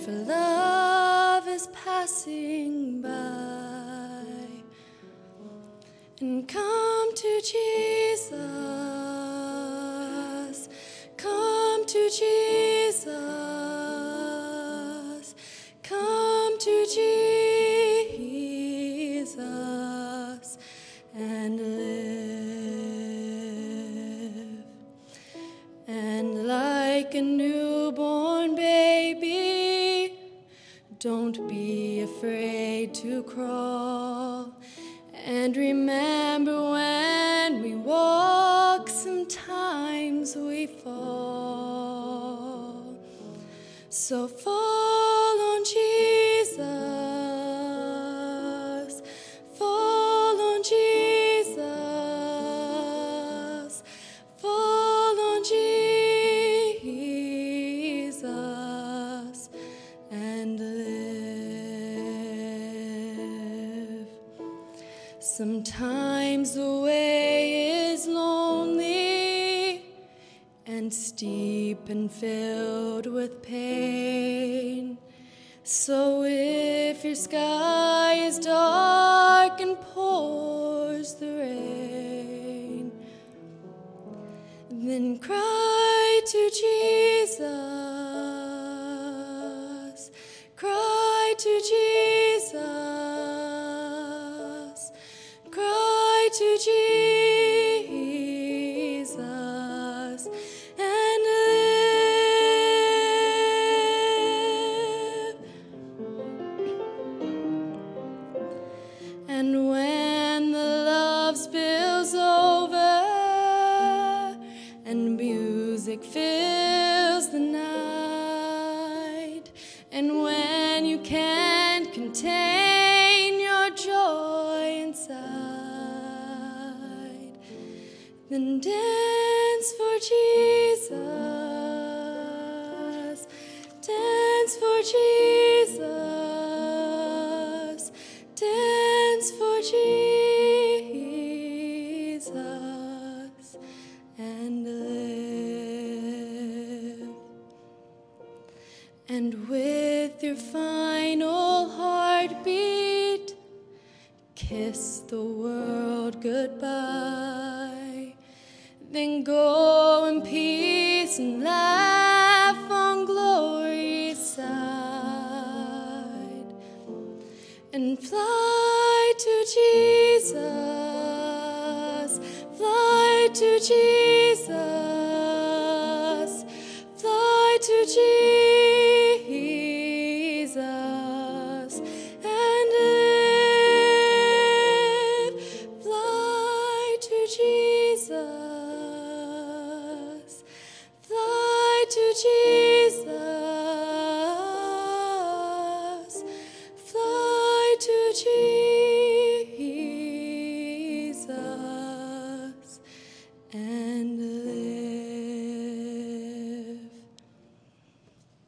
for love is passing by. And come to Jesus, come to Jesus, come to Jesus and live. And like a newborn baby, don't be afraid to crawl. And remember, when we walk, sometimes we fall. So fall on Jesus, fall on Jesus, fall on Jesus and live. Sometimes the way is lonely and steep and filled with pain. So if your sky is dark and pours the rain, then cry to Jesus, cry to Jesus, cry to Jesus and live. And when the love spills over and music fills the night, and when you can't contain your joy inside, then dance for Jesus, dance for Jesus, dance for Jesus and live. And with your final heartbeat, kiss the world goodbye. Then go in peace and laugh on glory's side. And fly to Jesus, fly to Jesus.